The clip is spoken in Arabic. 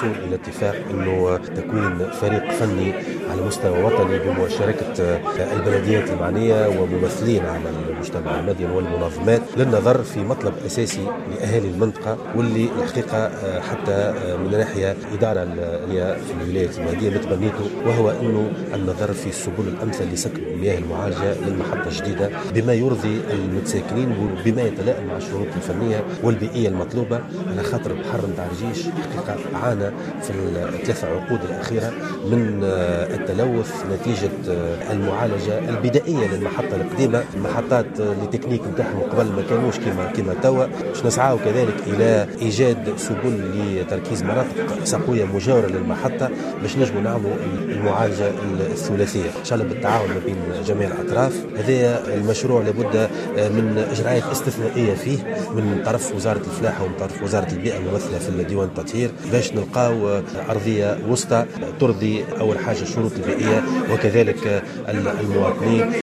الوصول إلى اتفاق أنه تكوين فريق فني على مستوى وطني بمشاركة البلديات المعنية وممثلين على المجتمع المدني والمنظمات للنظر في مطلب أساسي لأهالي المنطقة، واللي الحقيقة حتى من ناحية إدارة في الولايات المهدية بتبنيته، وهو أنه النظر في السبل الأمثل لسكب المياه المعالجة للمحطة الجديدة بما يرضي المتساكنين وبما يتلائم مع الشروط الفنية والبيئية المطلوبة، على خاطر البحر نتاع الرجيش حقيقة عانى في الثلاث عقود الأخيرة من التلوث نتيجة المعالجة البدائية للمحطة القديمة. المحطات التكنيك نتاعهم قبل ما كانوش كما توا، باش نسعاو كذلك إلى إيجاد سبل لتركيز مناطق سقوية مجاورة للمحطة باش نجموا نعملوا المعالجة الثلاثية إن شاء الله بالتعاون ما بين جميع الأطراف. هذا المشروع لابد من إجراءات استثنائية فيه من طرف وزارة الفلاحة ومن طرف وزارة البيئة الممثلة في الديوان التطهير باش نلقاو أرضية وسطى ترضي أول حاجة الشروط البيئية وكذلك المواطنين